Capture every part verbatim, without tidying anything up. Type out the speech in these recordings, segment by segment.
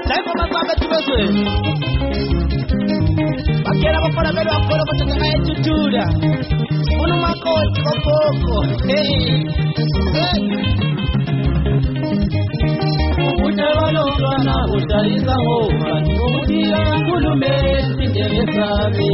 Live masabe tubezwe. Bakera bafana bero akora batanga etutura. Uno makoti kokoko. Hey. Utebalongana utaliza ngoma. Umudira kulume sindesabe.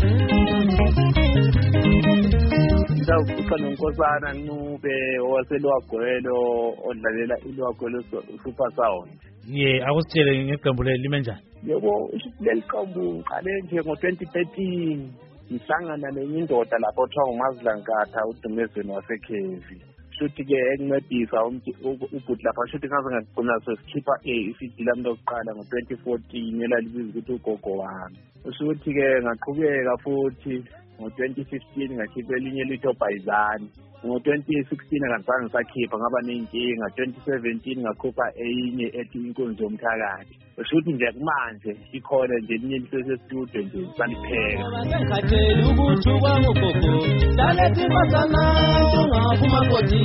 Ndawukufa nonkosana Ncube owaselwagwelo odlalela ilwagwelo Super Sound. Ye akusitshele ngeqembu lime njani? Yebo leli qembu ngiqale nje ngo twenty thirteen ngihlangana nenye indoda lapho kuthiwa uMazilankatha uDumezweni waseKhevi. Shuthi ke encedisa ubhuti lapha shuthi ngaze ngagcina sesikhipha i-C D lami lokuqala ngo twenty fourteen elalibiza ukuthi ugogo wami. Ushuthi ke ngaqhubeka futhi ngo twenty fifteen ngakhipha elinye litho Bhayizani. Ngo twenty sixteen akazange sakhipha ngaba nenkinga. twenty seventeen ngakhupha enye ethi Inkonzo Yomthakathi. Ushuthi nje manje ikhona nje elinye lisestudio nje salipheka. Ngikhathela ukuthi kwagogogo dalethi basana ngaphuma koti.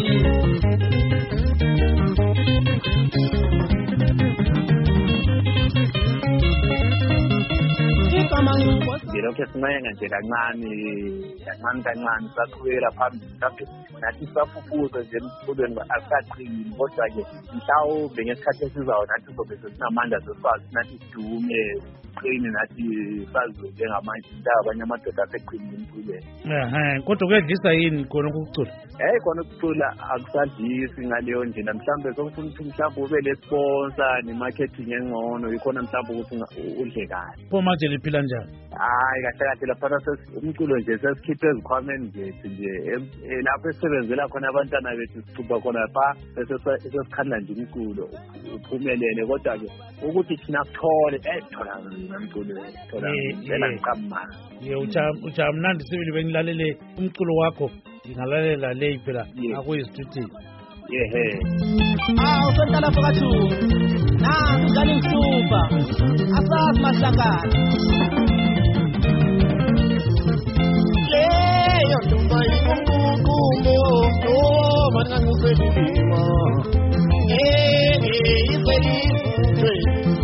Ngilokhu simayanga nje kancane kancane kancane saqhubekela phambili mhlawumbe nathi safufuza nje emfundweni asaqini kodwa-ke mhlawumbe ngesikhathi esizayo nathi sobe sesinamandla sesikwazi nathi sidume siqine nathi sazi njengamanje indawo abanye amadoda aseqinile emculweni. Ehe, kodwa kuyadlisa yini khona ukucula? Hey khona ukucula akusadlisi ngaleyo ndlela mhlawumbe sokufuna ukuthi mhlawumbe ube le-sponsor ne-marketing engcono yikhona mhlawumbe ukuthi udle kahle. Pho manje liphila njani? Hayi kahle kahle laphana umculo nje sesikhiphe ezikhwameni zethu nje lapho esisebenzela khona abantwana bethu sixuba khona pha sesikhandla nje umculo uphumelele kodwa-ke ukuthi thina kuthole eh thola nomculo thola ngela ngiqamana. Ye ucha mnandi sibili bengilalele umculo wakho ngingalalela le phela akuyisithuthi. Yehe. Ah usentala phakathu. Na ngani ngisupa. Asazi mahlakani. Leyo ntomba inguqumo oh bana ngubelima. Eh eh ibelizwe.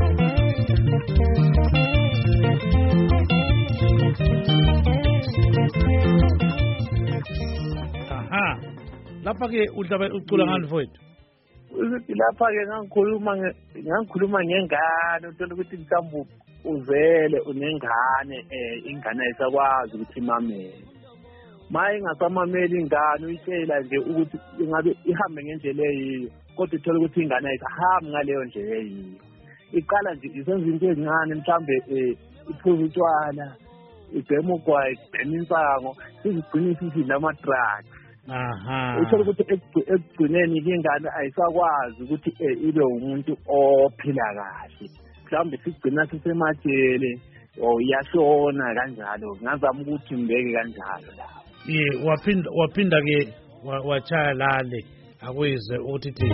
Aha. Lapha ke udlaba ucula ngani mfowethu? Uthi lapha ke ngikhuluma ngikhuluma ngengane uthola ukuthi mhlawumbe uzele unengane eh ingane ayisakwazi ukuthi imamele. Maye ngasamameli ingane uyitshela nje ukuthi ingabe ihambe ngendlela eyiyo kodwa uthola ukuthi ingane ayisahambi ngaleyo ndlela eyiyo. Iqala nje isenza into ezincane mhlawumbe eh iphuza utshwala ibhema ugwayi ibhema insango sizigcina sisi nama-drugs. Aha. Uthola ukuthi ekugcineni ingane ayisakwazi ukuthi ibe umuntu ophila kahle. Mhlawumbe sigcina sisemajele or iyashona kanjalo ngazama ukuthi ngibeke kanjalo la. Ye waphinda waphinda ke wachaya lale akuyizwe ukuthi thi.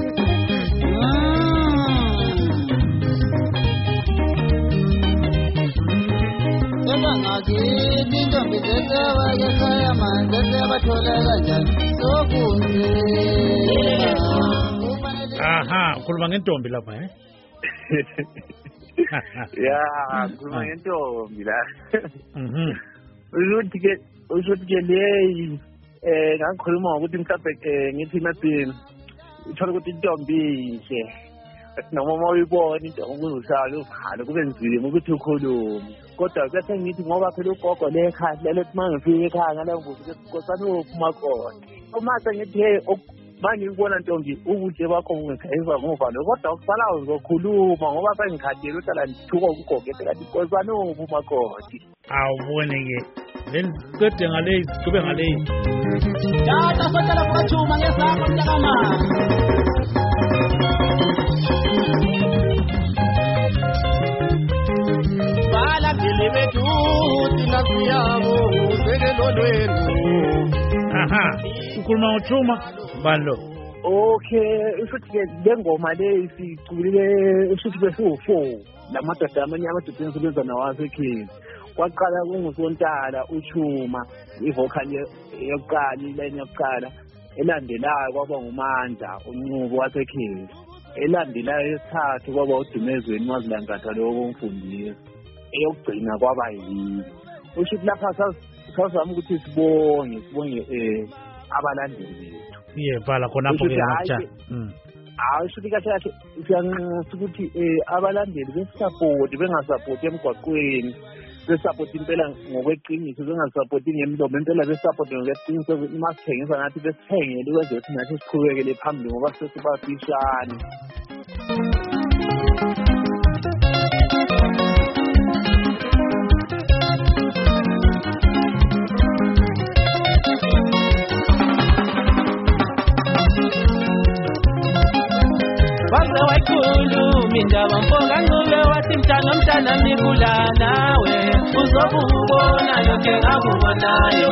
Ngakithi intombi zesewa ekhaya manje sebathola kanjani sokunze. Aha, ukhuluma ngentombi lapha eh? Ya, ukhuluma ngentombi la. Mhm. Uzothi ke uzothi ke leyi eh ngakhuluma ukuthi mhlawumbe ngithi mathi uthola ukuthi intombi inhle. Noma uma uyibona into ukuzusala uvala kube nzima ukuthi ukhulume kodwa bese ngithi ngoba phela ugogo lekhaya lelo mangifika ekhaya ngaleyo ngokuthi nkosana uphuma khona uma sengithi hey manje ngibona ntombi ubuhle bakho bungekhayizwa ngovalo kodwa ukusala uzokhuluma ngoba sengikhathele uhlala ngithuka ukugogo ethi nkosana uphuma khona. Awubone ke then kade ngale kube ngale Tata sotela phakathuma ngesakho mntakama. Bala dilibethu thina siyabo usekelo lwenu. Aha ukhuluma ngothuma balo. Okay usuthi le ngoma le siculile usuthi bese four lamadoda amanye amadoda ensebenza nawazi ekhini kwaqala kungusontala uthuma ivocal yokuqala iline yokuqala elandelayo kwaba ngumandla unqubo wasekhini elandelayo yesithathu kwaba uDumezweni uMazilangatha lo womfundisi eyokugcina kwaba yini usho ukuthi lapha sasazama ukuthi sibonge sibonge eh abalandeli bethu iye phala khona apho ke ngatsha mm hayi futhi kahle kahle siyanxusa ukuthi eh abalandeli besisupport bengasupporti emgwaqweni besisupport impela ngokweqiniso bengasupporti ngemlomo impela besisupport ngokweqiniso masithengisa nathi besithengele ukwenza ukuthi nathi siqhubekele phambili ngoba sesibafishane. Mindaba mfoka ngule wathi mtana mtana mikula nawe uzobubona lokho engakubonayo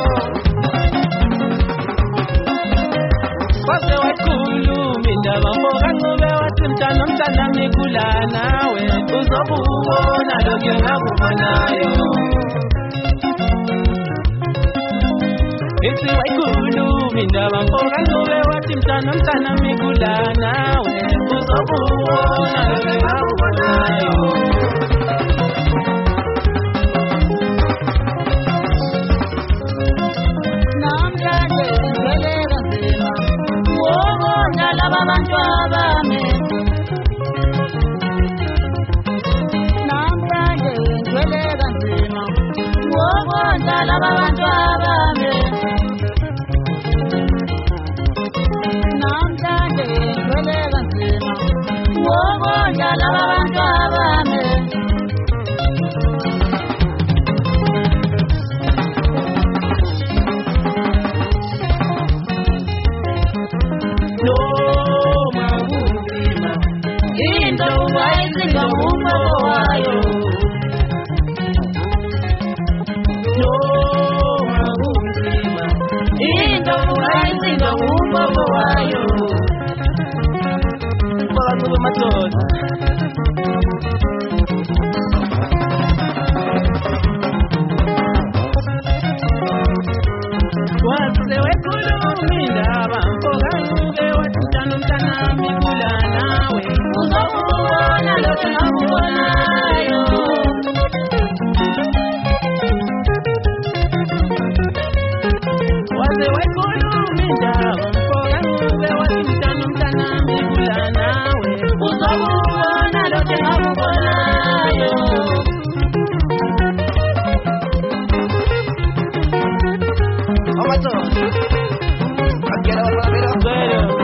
Kwase wakhulu mindaba mfoka ngule wathi mtana mtana mikula nawe uzobubona lokho engakubonayo Isi wakhulu mindaba mfoka ngule wathi mtana mtana mikula nawe uzobubona lokho engakubonayo Namhlanje ngivele kanzima ngobona laba bantu abami Namhlanje ngivele kanzima ngobona laba bantu abami Namhlanje ngivele kanzima ngobona laba bantu abami Noma kunzima into wayizinga umbobo wayo Noma kunzima into wayizinga umbobo wayo Bakuba madoda Wase wekhulumile abamfoka ngube wathana mtana mikula nawe uzobona lokho engakubonayo Wase wekhulumile abamfoka ngube wathana mtana mikula nawe uzobona lokho engakubonayo Omato Quiero volver a ver.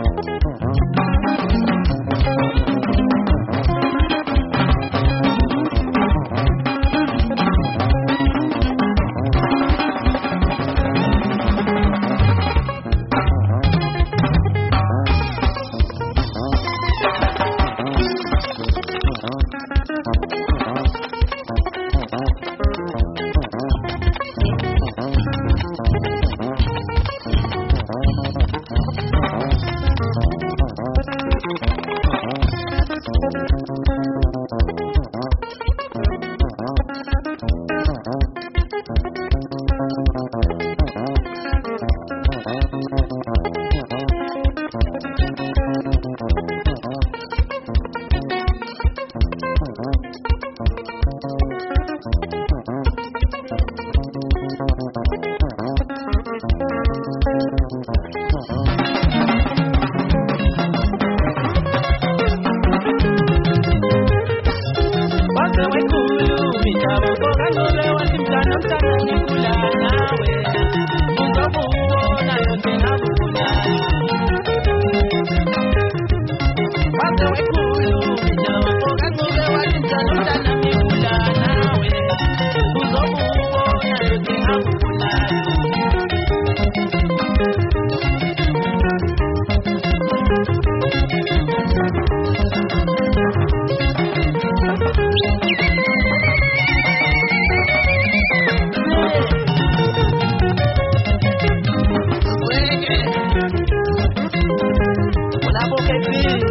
Una boca